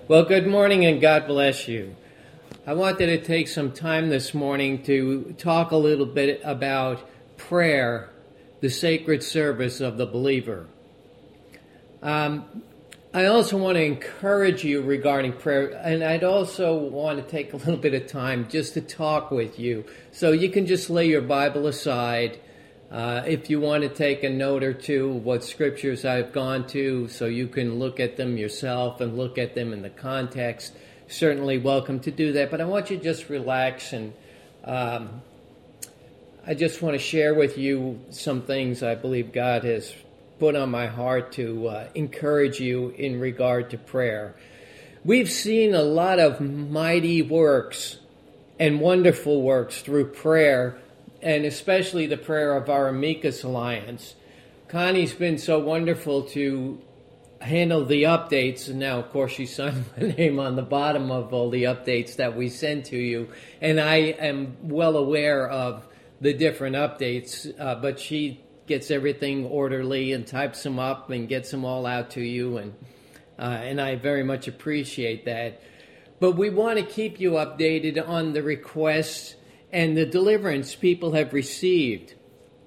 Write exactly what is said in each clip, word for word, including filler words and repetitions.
Well, good morning and God bless you. I wanted to take some time this morning to talk a little bit about prayer, the sacred service of the believer. Um, I also want to encourage you regarding prayer, and I'd also want to take a little bit of time just to talk with you. So you can just lay your Bible aside. Uh, if you want to take a note or two of what scriptures I've gone to so you can look at them yourself and look at them in the context, certainly welcome to do that. But I want you to just relax, and um, I just want to share with you some things I believe God has put on my heart to uh, encourage you in regard to prayer. We've seen a lot of mighty works and wonderful works through prayer, and especially the prayer of our Amicus Alliance. Connie's been so wonderful to handle the updates, and now, of course, she signed my name on the bottom of all the updates that we send to you, and I am well aware of the different updates, uh, but she gets everything orderly and types them up and gets them all out to you, and uh, and I very much appreciate that. But we want to keep you updated on the requests and the deliverance people have received.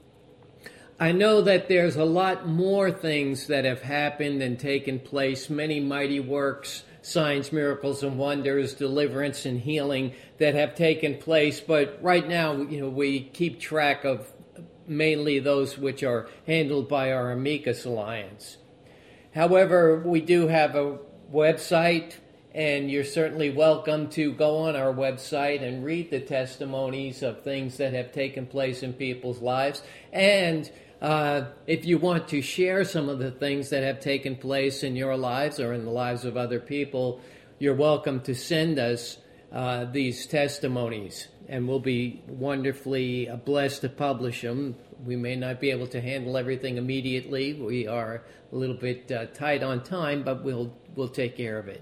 I know that there's a lot more things that have happened and taken place, many mighty works, signs, miracles, and wonders, deliverance and healing that have taken place. But right now, you know, we keep track of mainly those which are handled by our Amicus Alliance. However, we do have a website, and you're certainly welcome to go on our website and read the testimonies of things that have taken place in people's lives. And uh, if you want to share some of the things that have taken place in your lives or in the lives of other people, you're welcome to send us uh, these testimonies. And we'll be wonderfully blessed to publish them. We may not be able to handle everything immediately. We are a little bit uh, tight on time, but we'll we'll take care of it.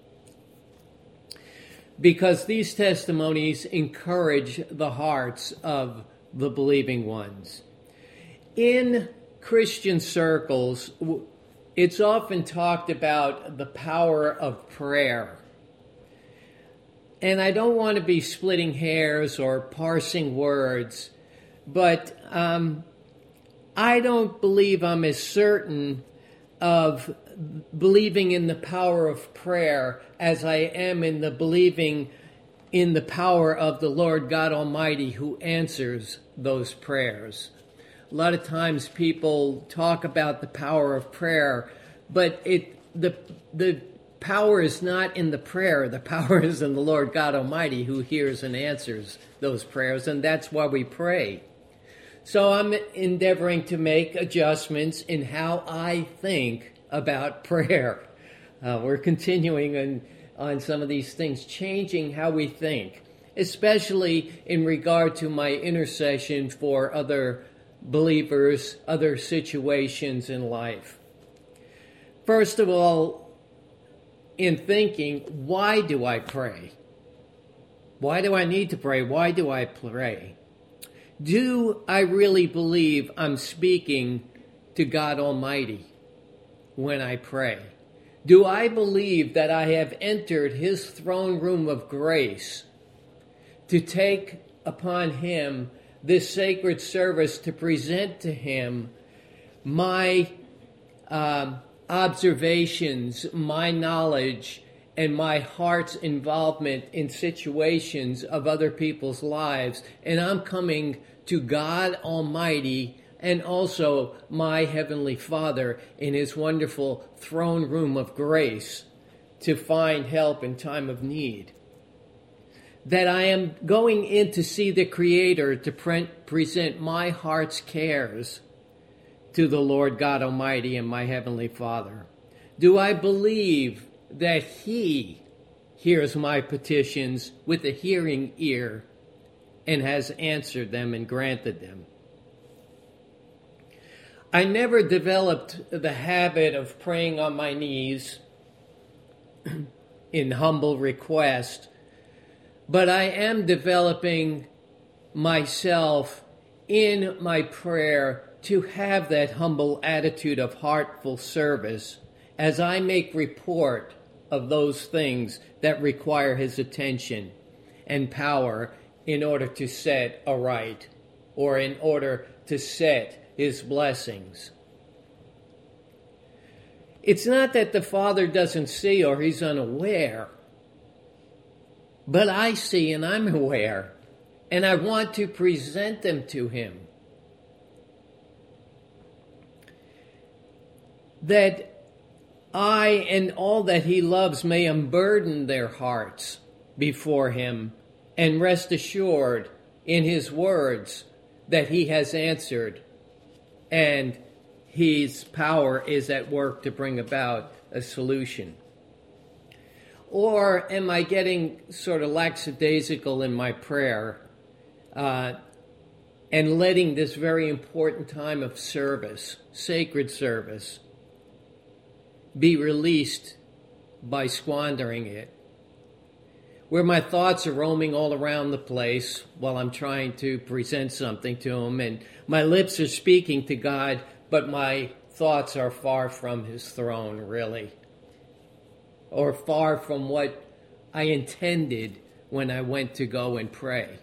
Because these testimonies encourage the hearts of the believing ones. In Christian circles, it's often talked about the power of prayer. And I don't want to be splitting hairs or parsing words, but um, I don't believe I'm as certain of believing in the power of prayer as I am in the believing in the power of the Lord God Almighty who answers those prayers. A lot of times people talk about the power of prayer, but it the the power is not in the prayer. The power is in the Lord God Almighty who hears and answers those prayers, and that's why we pray. So I'm endeavoring to make adjustments in how I think about prayer. Uh, we're continuing on, on some of these things, changing how we think, especially in regard to my intercession for other believers, other situations in life. First of all, in thinking, why do I pray? Why do I need to pray? Why do I pray? Do I really believe I'm speaking to God Almighty when I pray? Do I believe that I have entered His throne room of grace to take upon Him this sacred service to present to Him my um, observations, my knowledge, and my heart's involvement in situations of other people's lives, and I'm coming to God Almighty and also my Heavenly Father in His wonderful throne room of grace to find help in time of need. That I am going in to see the Creator to pre- present my heart's cares to the Lord God Almighty and my Heavenly Father. Do I believe that He hears my petitions with a hearing ear and has answered them and granted them? I never developed the habit of praying on my knees in humble request, but I am developing myself in my prayer to have that humble attitude of heartful service as I make report of those things that require his attention and power in order to set aright, or in order to set his blessings. It's not that the Father doesn't see or he's unaware, but I see and I'm aware, and I want to present them to him. That I and all that he loves may unburden their hearts before him, and rest assured in his words that he has answered, and his power is at work to bring about a solution. Or am I getting sort of lackadaisical in my prayer uh, and letting this very important time of service, sacred service, be released by squandering it? Where my thoughts are roaming all around the place while I'm trying to present something to him, and my lips are speaking to God, but my thoughts are far from his throne, really, or far from what I intended when I went to go and pray.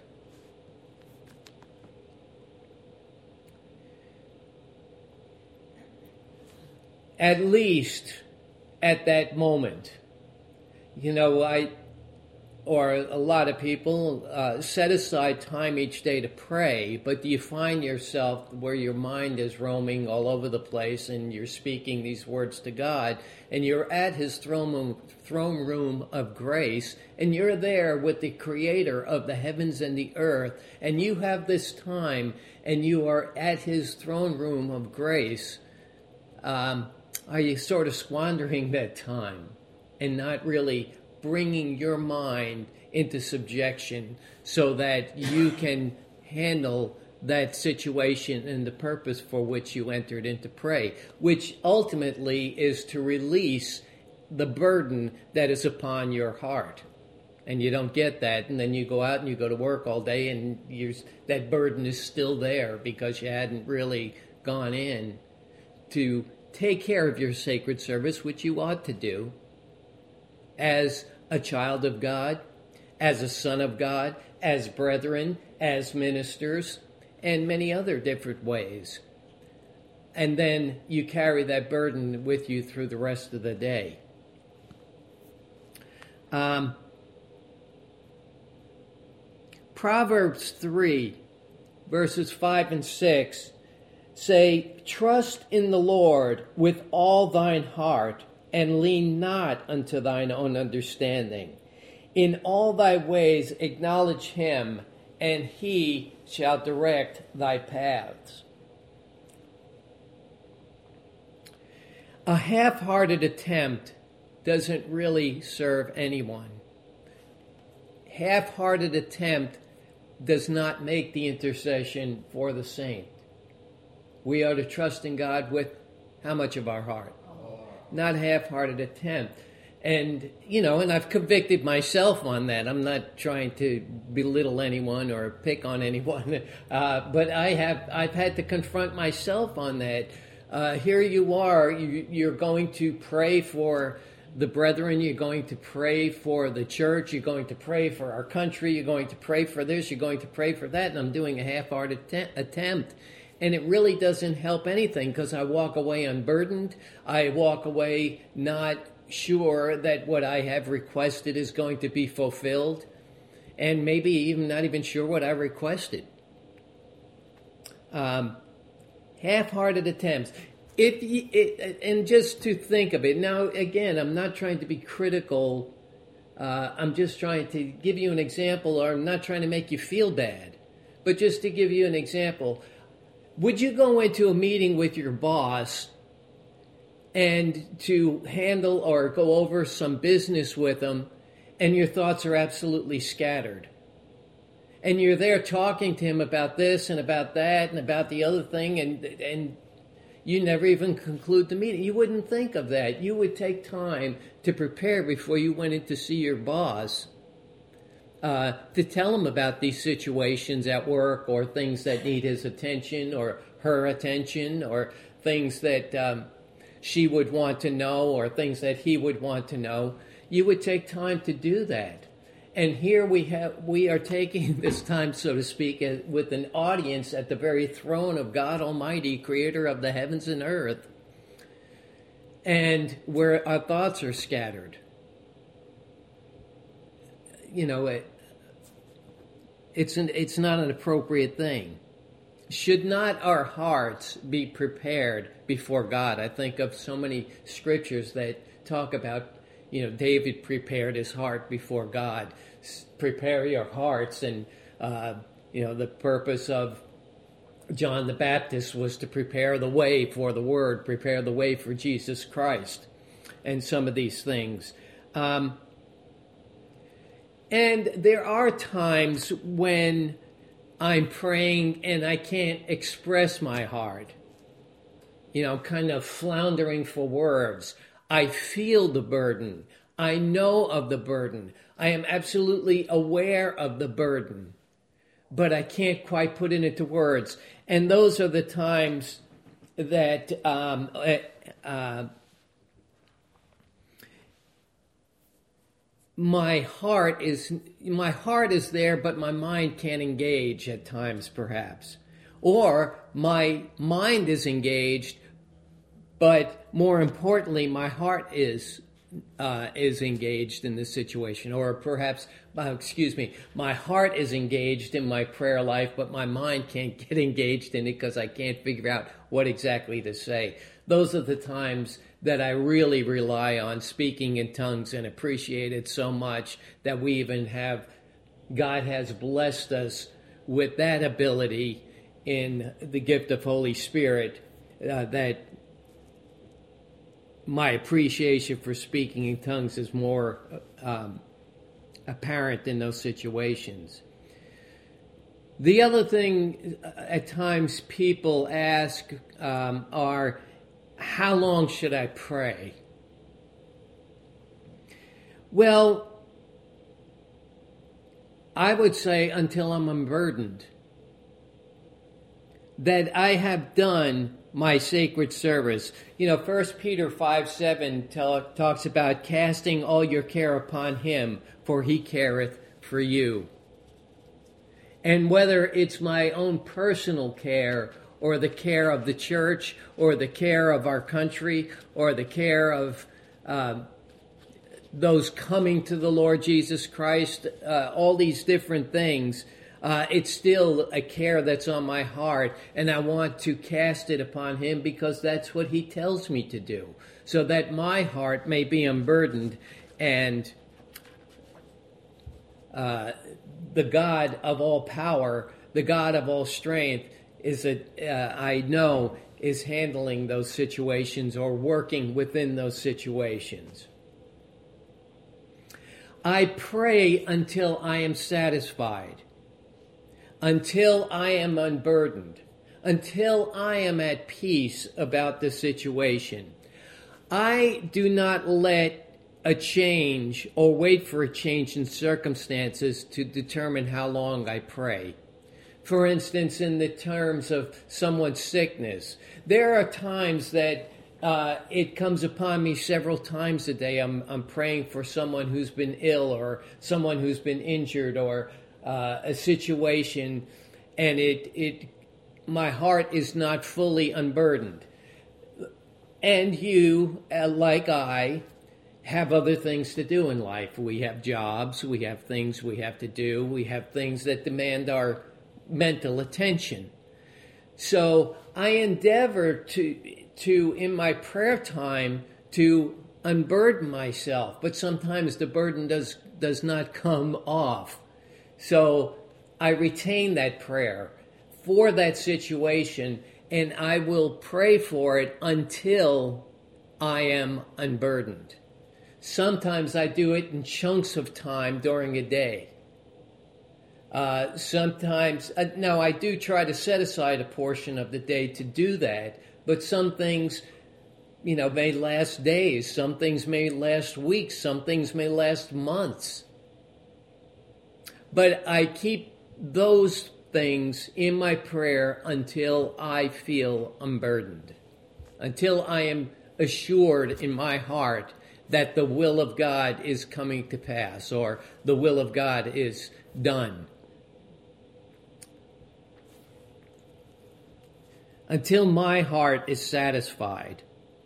At least at that moment, you know, I, or a lot of people uh, set aside time each day to pray, but do you find yourself where your mind is roaming all over the place and you're speaking these words to God, and you're at his throne room, throne room of grace, and you're there with the creator of the heavens and the earth, and you have this time and you are at his throne room of grace? Um, are you sort of squandering that time and not really bringing your mind into subjection so that you can handle that situation and the purpose for which you entered into pray, which ultimately is to release the burden that is upon your heart? And you don't get that, and then you go out and you go to work all day, and you're, that burden is still there because you hadn't really gone in to take care of your sacred service, which you ought to do as a child of God, as a son of God, as brethren, as ministers, and many other different ways. And then you carry that burden with you through the rest of the day. Um, Proverbs three, verses five and six say, "Trust in the Lord with all thine heart, and lean not unto thine own understanding. In all thy ways acknowledge him, and he shall direct thy paths." A half-hearted attempt doesn't really serve anyone. Half-hearted attempt does not make the intercession for the saint. We are to trust in God with how much of our heart? Not half-hearted attempt. And, you know, and I've convicted myself on that. I'm not trying to belittle anyone or pick on anyone, uh, but I have, I've had to confront myself on that. Uh, here you are, you, you're going to pray for the brethren, you're going to pray for the church, you're going to pray for our country, you're going to pray for this, you're going to pray for that, and I'm doing a half-hearted att- attempt. And it really doesn't help anything because I walk away unburdened. I walk away not sure that what I have requested is going to be fulfilled, and maybe even not even sure what I requested. Um, half-hearted attempts. If you, it, and just to think of it, now again, I'm not trying to be critical. Uh, I'm just trying to give you an example, or I'm not trying to make you feel bad, but just to give you an example. Would you go into a meeting with your boss and to handle or go over some business with them, and your thoughts are absolutely scattered? And you're there talking to him about this and about that and about the other thing, and and you never even conclude the meeting. You wouldn't think of that. You would take time to prepare before you went in to see your boss, Uh, to tell him about these situations at work, or things that need his attention or her attention, or things that um, she would want to know, or things that he would want to know. you would take time to do that. And here we have, we are taking this time, so to speak, with an audience at the very throne of God Almighty, creator of the heavens and earth, and where our thoughts are scattered. You know, it, it's an, it's not an appropriate thing. Should not our hearts be prepared before God? I think of so many scriptures that talk about, you know, David prepared his heart before God. Prepare your hearts, and uh, you know, the purpose of John the Baptist was to prepare the way for the Word, prepare the way for Jesus Christ, and some of these things. Um, and there are times when I'm praying and I can't express my heart. You know, kind of floundering for words. I feel the burden. I know of the burden. I am absolutely aware of the burden, but I can't quite put it into words. And those are the times that um, uh, my heart is my heart is there, but my mind can't engage at times, perhaps, or my mind is engaged, but more importantly, my heart is uh, is engaged in this situation, or perhaps, uh, excuse me, my heart is engaged in my prayer life, but my mind can't get engaged in it because I can't figure out what exactly to say. Those are the times that I really rely on speaking in tongues and appreciate it so much that we even have, God has blessed us with that ability in the gift of Holy Spirit, uh, that my appreciation for speaking in tongues is more um, apparent in those situations. The other thing at times people ask um, are, how long should I pray? Well, I would say until I'm unburdened, that I have done my sacred service. You know, First Peter five seven tell, talks about casting all your care upon him, for he careth for you. And whether it's my own personal care, or the care of the church, or the care of our country, or the care of uh, those coming to the Lord Jesus Christ, uh, all these different things, Uh, it's still a care that's on my heart, and I want to cast it upon him because that's what he tells me to do, so that my heart may be unburdened, and uh, the God of all power, the God of all strength, is a, uh, I know is handling those situations or working within those situations. I pray until I am satisfied, until I am unburdened, until I am at peace about the situation. I do not let a change or wait for a change in circumstances to determine how long I pray. For instance, in the terms of someone's sickness, there are times that uh, it comes upon me several times a day. I'm, I'm praying for someone who's been ill, or someone who's been injured, or uh, a situation, and it it my heart is not fully unburdened. And you, uh, like I, have other things to do in life. We have jobs, we have things we have to do, we have things that demand our mental attention. So I endeavor to, to in my prayer time, to unburden myself, but sometimes the burden does, does not come off. So I retain that prayer for that situation, and I will pray for it until I am unburdened. Sometimes I do it in chunks of time during a day. Uh, sometimes, uh, now I do try to set aside a portion of the day to do that, but some things, you know, may last days, some things may last weeks, some things may last months. But I keep those things in my prayer until I feel unburdened, until I am assured in my heart that the will of God is coming to pass, or the will of God is done. Until my heart is satisfied.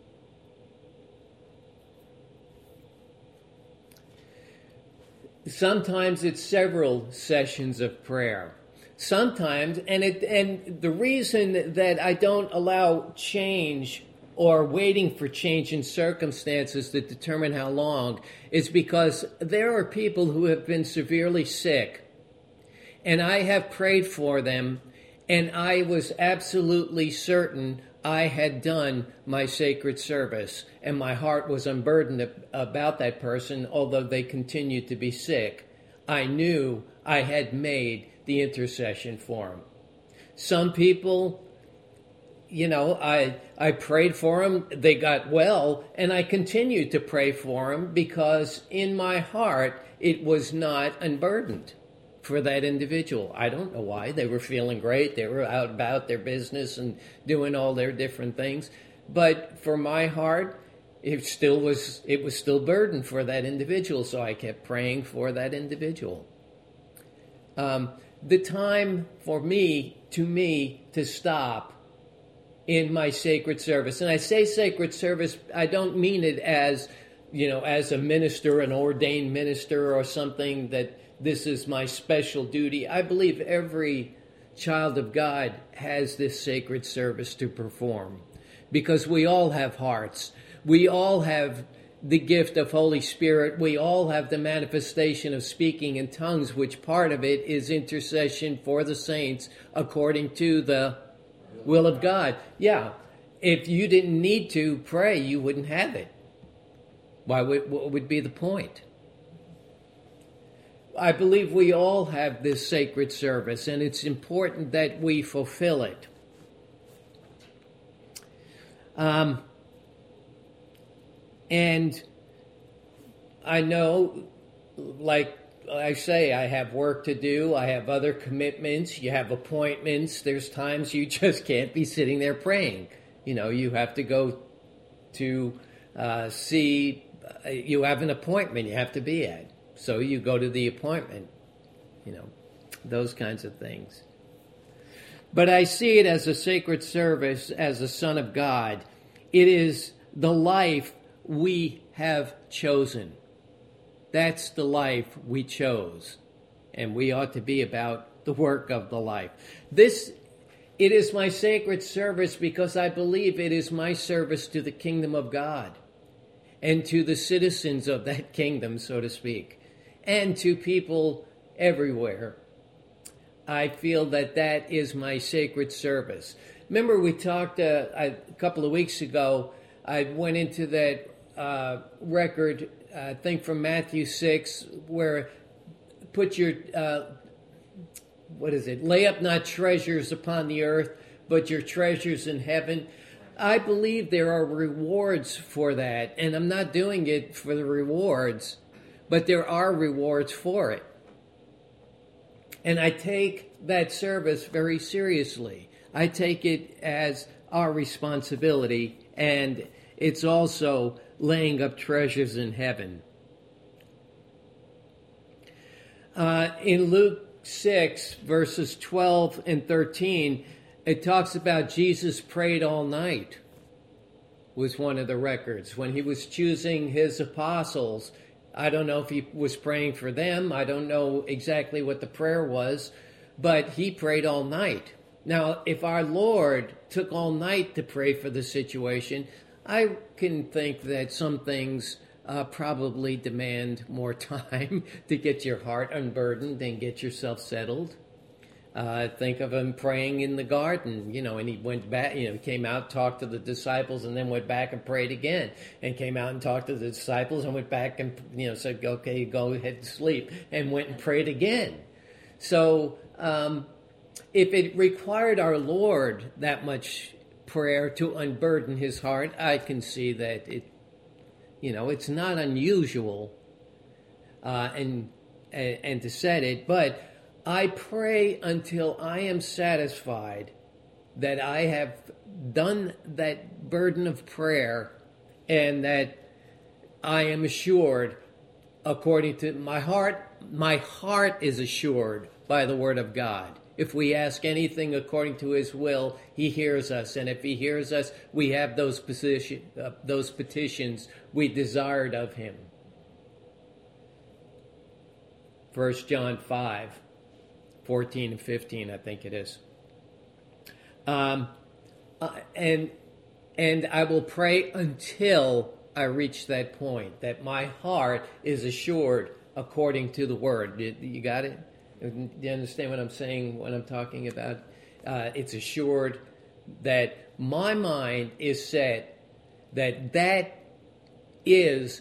Sometimes it's several sessions of prayer. Sometimes, and it and the reason that I don't allow change or waiting for change in circumstances to determine how long is because there are people who have been severely sick, and I have prayed for them, and I was absolutely certain I had done my sacred service, and my heart was unburdened about that person, although they continued to be sick. I knew I had made the intercession for them. Some people, you know, I I prayed for them, they got well, and I continued to pray for them because in my heart it was not unburdened for that individual. I don't know why. They were feeling great. They were out about their business and doing all their different things. But for my heart, it still was it was still burdened for that individual, so I kept praying for that individual. Um, the time for me, to me, to stop in my sacred service, and I say sacred service, I don't mean it as, you know, as a minister, an ordained minister or something that this is my special duty. I believe every child of God has this sacred service to perform because we all have hearts. We all have the gift of Holy Spirit. We all have the manifestation of speaking in tongues, which part of it is intercession for the saints according to the will of God. Yeah, if you didn't need to pray, you wouldn't have it. Why would, what would be the point? I believe we all have this sacred service, and it's important that we fulfill it. Um, and I know, like I say, I have work to do. I have other commitments. You have appointments. There's times you just can't be sitting there praying. You know, you have to go to uh, see, uh, you have an appointment you have to be at. So you go to the appointment, you know, those kinds of things. But I see it as a sacred service as a son of God. It is the life we have chosen. That's the life we chose. And we ought to be about the work of the life. This, it is my sacred service because I believe it is my service to the kingdom of God and to the citizens of that kingdom, so to speak, and to people everywhere. I feel that that is my sacred service. Remember, we talked uh, a couple of weeks ago, I went into that uh, record, uh, I think from Matthew six, where put your, uh, what is it, lay up not treasures upon the earth, but your treasures in heaven. I believe there are rewards for that, and I'm not doing it for the rewards, but there are rewards for it. And I take that service very seriously. I take it as our responsibility, and it's also laying up treasures in heaven. Uh, in Luke six, verses twelve and thirteen, it talks about Jesus prayed all night, was one of the records. When he was choosing his apostles, I don't know if he was praying for them. I don't know exactly what the prayer was, but he prayed all night. Now, if our Lord took all night to pray for the situation, I can think that some things uh, probably demand more time to get your heart unburdened and get yourself settled. Uh, think of him praying in the garden, you know, and he went back, you know, came out, talked to the disciples, and then went back and prayed again, and came out and talked to the disciples and went back and, you know, said, okay, go ahead and sleep, and went and prayed again. So um, if it required our Lord that much prayer to unburden his heart, I can see that it, you know, it's not unusual uh, and, and and to set it, but I pray until I am satisfied that I have done that burden of prayer and that I am assured according to my heart. My heart is assured by the word of God. If we ask anything according to his will, he hears us. And if he hears us, we have those, position, uh, those petitions we desired of him. First John five, fourteen and fifteen, I think it is. Um, uh, and, and I will pray until I reach that point, that my heart is assured according to the word. You, you got it? Do you understand what I'm saying, what I'm talking about? Uh, it's assured that my mind is set that that is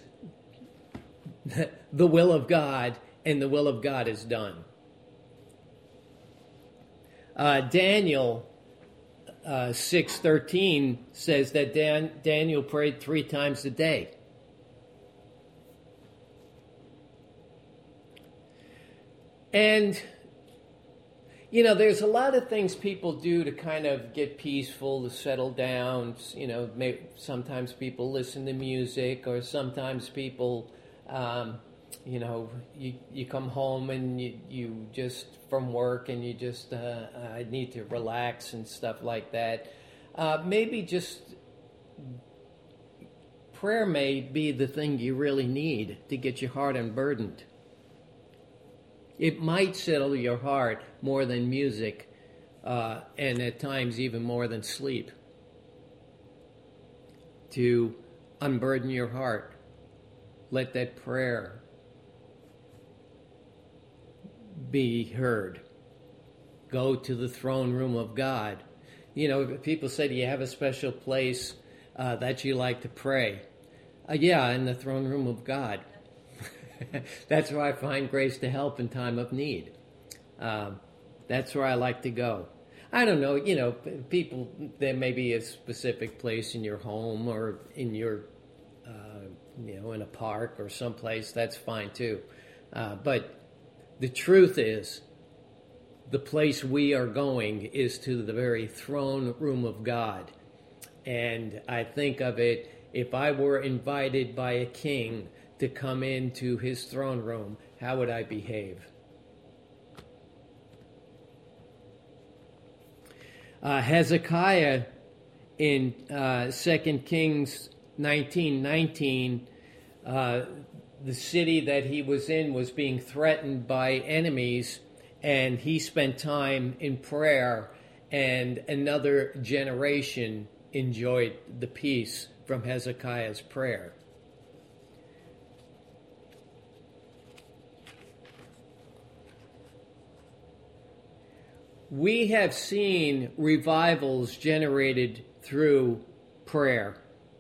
the will of God, and the will of God is done. Uh, Daniel uh, six thirteen says that Dan, Daniel prayed three times a day. And, you know, there's a lot of things people do to kind of get peaceful, to settle down. You know, may, sometimes people listen to music, or sometimes people, um, you know, you, you come home and you, you just, from work, and you just, uh, I need to relax and stuff like that. Uh, maybe just prayer may be the thing you really need to get your heart unburdened. It might settle your heart more than music, uh, and at times even more than sleep. To unburden your heart. Let that prayer be heard. Go to the throne room of God. You know, people say, do you have a special place uh, that you like to pray? Uh, yeah, in the throne room of God. That's where I find grace to help in time of need. Um, that's where I like to go. I don't know, you know, people, there may be a specific place in your home or in your, uh, you know, in a park or someplace. That's fine too. Uh, but the truth is, the place we are going is to the very throne room of God. And I think of it, if I were invited by a king to come into his throne room, how would I behave? Uh, Hezekiah in uh, Second Kings nineteen nineteen, uh, the city that he was in was being threatened by enemies, and he spent time in prayer, and another generation enjoyed the peace from Hezekiah's prayer. We have seen revivals generated through prayer.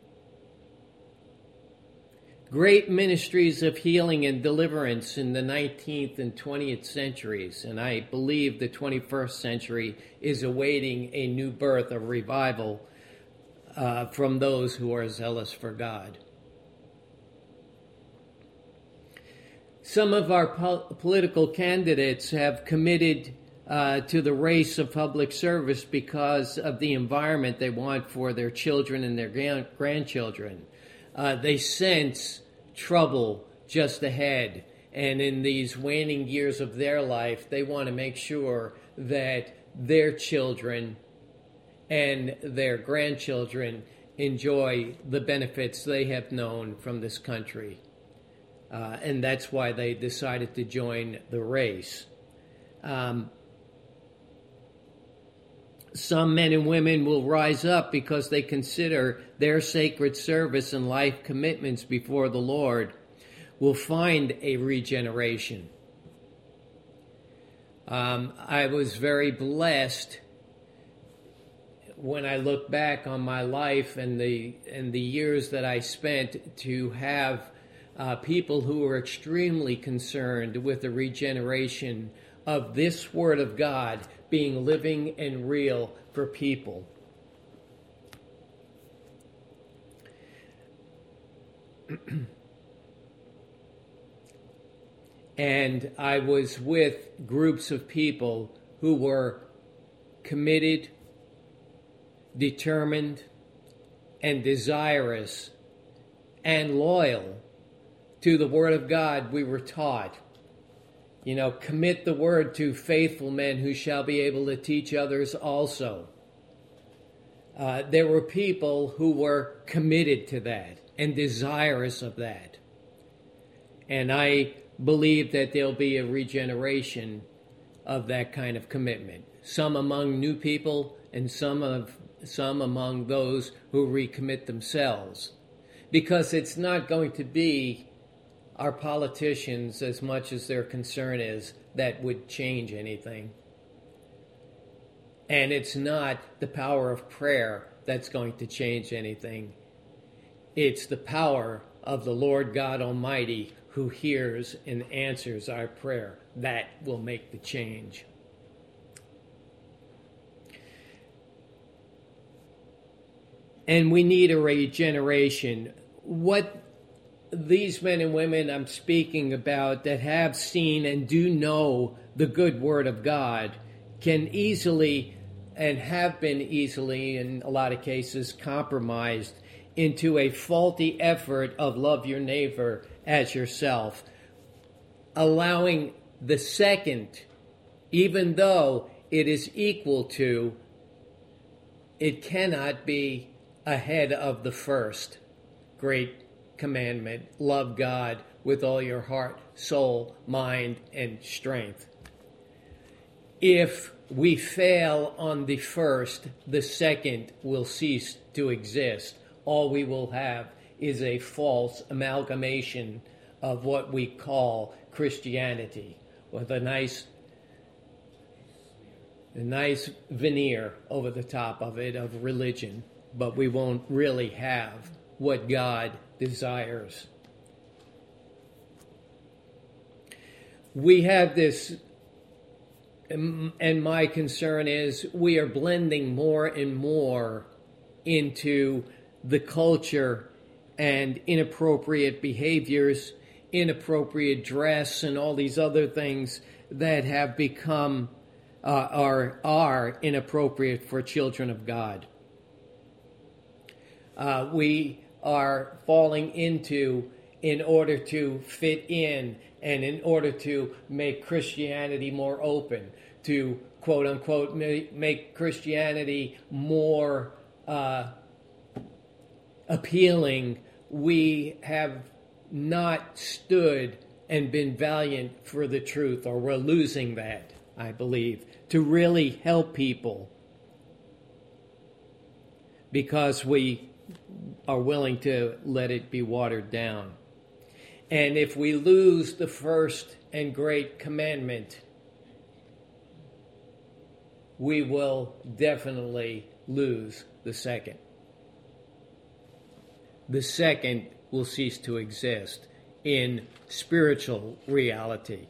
Great ministries of healing and deliverance in the nineteenth and twentieth centuries, and I believe the twenty-first century is awaiting a new birth of revival uh, from those who are zealous for God. Some of our po- political candidates have committed Uh, to the race of public service because of the environment they want for their children and their gran- grandchildren. Uh, they sense trouble just ahead, and in these waning years of their life, they want to make sure that their children and their grandchildren enjoy the benefits they have known from this country. Uh, and that's why they decided to join the race. Um, Some men and women will rise up because they consider their sacred service and life commitments before the Lord will find a regeneration. Um, I was very blessed when I look back on my life and the and the years that I spent to have uh, people who were extremely concerned with the regeneration of this Word of God being living and real for people. And I was with groups of people who were committed, determined, and desirous and loyal to the Word of God we were taught. You know, commit the Word to faithful men who shall be able to teach others also. Uh, there were people who were committed to that and desirous of that. And I believe that there'll be a regeneration of that kind of commitment. Some among new people and some of some among those who recommit themselves. Because it's not going to be our politicians, as much as their concern is, that would change anything. And it's not the power of prayer that's going to change anything. It's the power of the Lord God Almighty who hears and answers our prayer. That will make the change. And we need a regeneration. What these men and women I'm speaking about that have seen and do know the good Word of God can easily and have been easily, in a lot of cases, compromised into a faulty effort of love your neighbor as yourself, allowing the second, even though it is equal to, it cannot be ahead of the first great commandment: love God with all your heart, soul, mind, and strength. If we fail on the first, the second will cease to exist. All we will have is a false amalgamation of what we call Christianity, with a nice, a nice veneer over the top of it of religion, but we won't really have what God desires. We have this, and my concern is we are blending more and more into the culture and inappropriate behaviors, inappropriate dress, and all these other things that have become uh, are are inappropriate for children of God. Uh, we are falling into, in order to fit in and in order to make Christianity more open, to quote unquote make Christianity more uh, appealing, we have not stood and been valiant for the truth, or we're losing that, I believe, to really help people, because we are willing to let it be watered down. And if we lose the first and great commandment, we will definitely lose the second. The second will cease to exist in spiritual reality.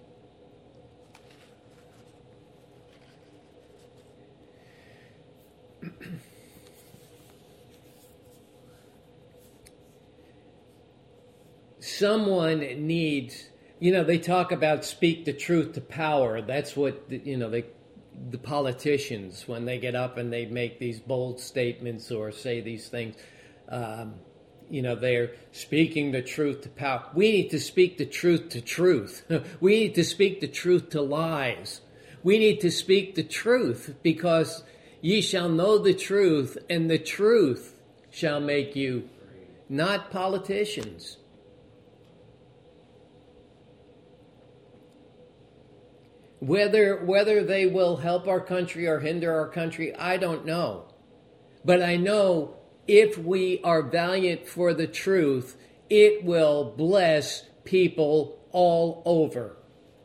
Someone needs, you know, they talk about speak the truth to power. That's what, you know, they, the politicians, when they get up and they make these bold statements or say these things, um, you know, they're speaking the truth to power. We need to speak the truth to truth. We need to speak the truth to lies. We need to speak the truth, because ye shall know the truth, and the truth shall make you, not politicians. Whether whether they will help our country or hinder our country, I don't know. But I know if we are valiant for the truth, it will bless people all over.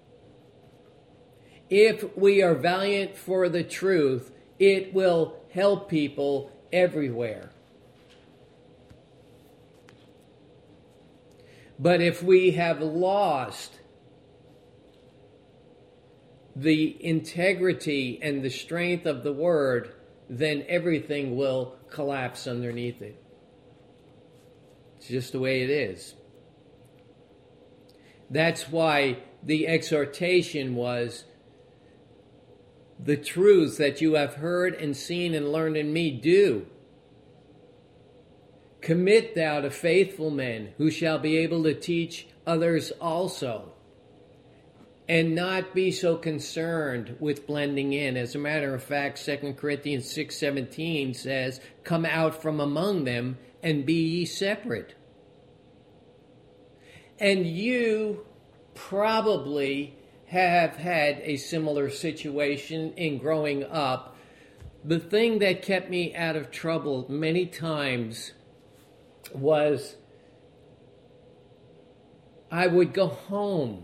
If we are valiant for the truth, it will help people everywhere. But if we have lost the integrity and the strength of the word, then everything will collapse underneath it. It's just the way it is. That's why the exhortation was, the truths that you have heard and seen and learned in me, do. Commit thou to faithful men who shall be able to teach others also, and not be so concerned with blending in. As a matter of fact, Second Corinthians six seventeen says, come out from among them and be ye separate. And you probably have had a similar situation in growing up. The thing that kept me out of trouble many times was I would go home.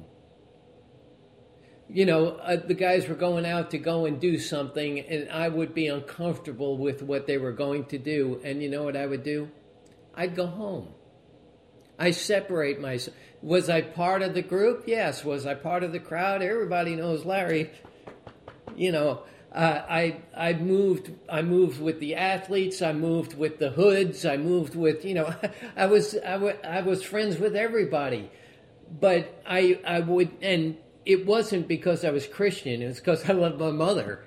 You know, uh, the guys were going out to go and do something, and I would be uncomfortable with what they were going to do. And you know what I would do? I'd go home. I separate myself. Was I part of the group? Yes. Was I part of the crowd? Everybody knows Larry. You know, uh, I I moved. I moved with the athletes. I moved with the hoods. I moved with. You know, I was I, w- I was friends with everybody. But I I would and. It wasn't because I was Christian. It was because I loved my mother.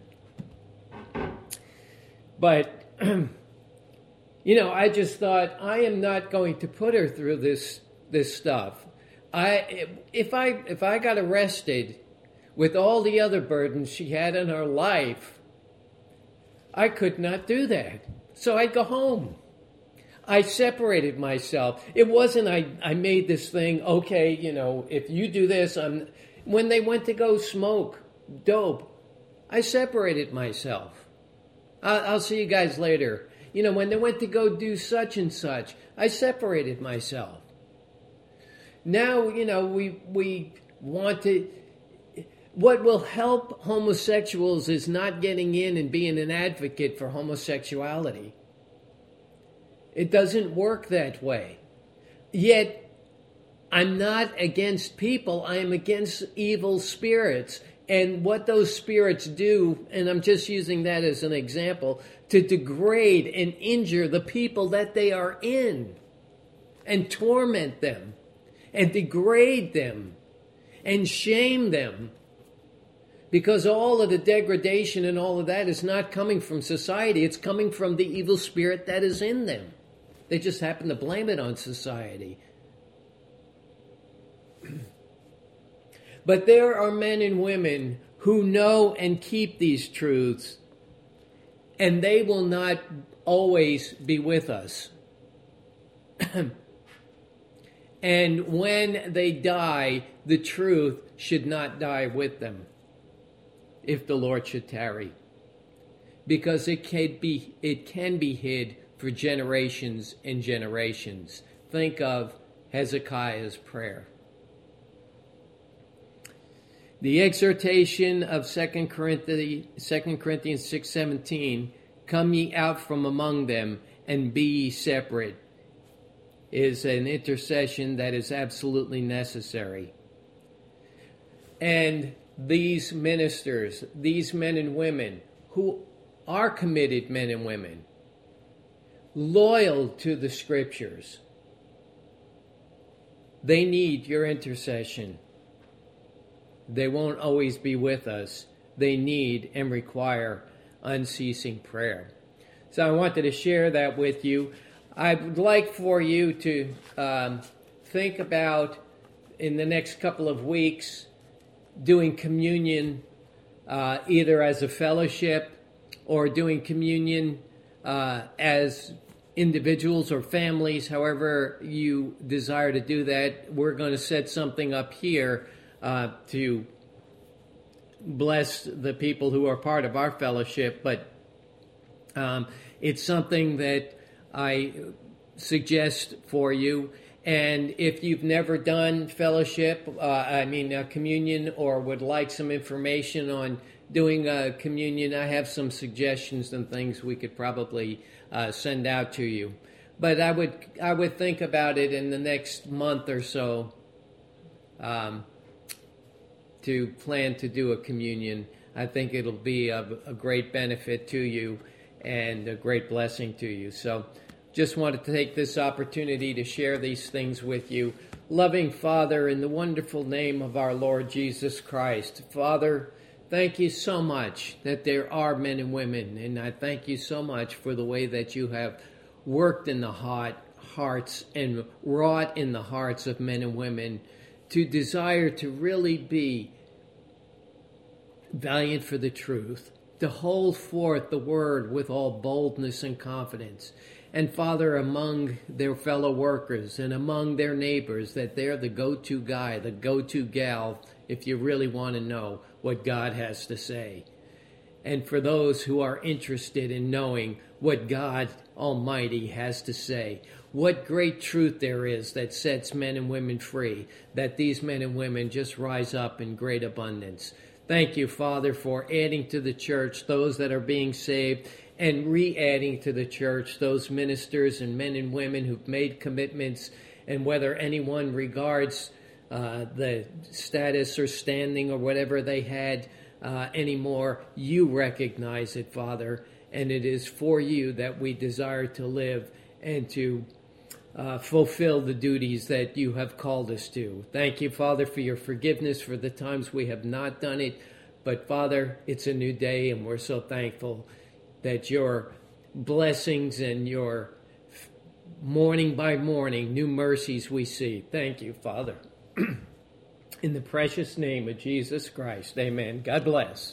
But, you know, I just thought, I am not going to put her through this this stuff. I if I if I got arrested with all the other burdens she had in her life, I could not do that. So I'd go home. I separated myself. It wasn't I, I made this thing, okay, you know, if you do this, I'm... When they went to go smoke dope, I separated myself. I'll, I'll see you guys later. You know, when they went to go do such and such, I separated myself. Now, you know, we we want to... What will help homosexuals is not getting in and being an advocate for homosexuality. It doesn't work that way. Yet, I'm not against people. I am against evil spirits. And what those spirits do, and I'm just using that as an example, to degrade and injure the people that they are in, and torment them, and degrade them, and shame them. Because all of the degradation and all of that is not coming from society. It's coming from the evil spirit that is in them. They just happen to blame it on society. But there are men and women who know and keep these truths, and they will not always be with us. And when they die, the truth should not die with them, if the Lord should tarry, because it can be it can be hid for generations and generations. Think of Hezekiah's prayer. The exhortation of Second Corinthians, Second Corinthians six seventeen, come ye out from among them and be ye separate, is an intercession that is absolutely necessary. And these ministers, these men and women who are committed men and women, loyal to the scriptures, they need your intercession. They won't always be with us. They need and require unceasing prayer. So I wanted to share that with you. I would like for you to um, think about, in the next couple of weeks, doing communion uh, either as a fellowship or doing communion uh, as individuals or families, however you desire to do that. We're going to set something up here Uh, to bless the people who are part of our fellowship, but um, it's something that I suggest for you. And if you've never done fellowship, uh, I mean uh, communion, or would like some information on doing uh, communion, I have some suggestions and things we could probably uh, send out to you. But I would I would think about it in the next month or so. Um, to plan to do a communion. I think it'll be of a great benefit to you and a great blessing to you. So just wanted to take this opportunity to share these things with you. Loving Father, in the wonderful name of our Lord Jesus Christ, Father, thank you so much that there are men and women, and I thank you so much for the way that you have worked in the heart, hearts and wrought in the hearts of men and women to desire to really be valiant for the truth, to hold forth the word with all boldness and confidence. And Father, among their fellow workers and among their neighbors, that they're the go-to guy, the go-to gal, if you really want to know what God has to say. And for those who are interested in knowing what God Almighty has to say, what great truth there is that sets men and women free, that these men and women just rise up in great abundance. Thank you, Father, for adding to the church those that are being saved and re-adding to the church those ministers and men and women who've made commitments, and whether anyone regards uh, the status or standing or whatever they had uh, anymore, you recognize it, Father, and it is for you that we desire to live and to uh, fulfill the duties that you have called us to. Thank you, Father, for your forgiveness for the times we have not done it, but Father, it's a new day, and we're so thankful that your blessings and your morning by morning new mercies we see. Thank you, Father. In the precious name of Jesus Christ, amen. God bless.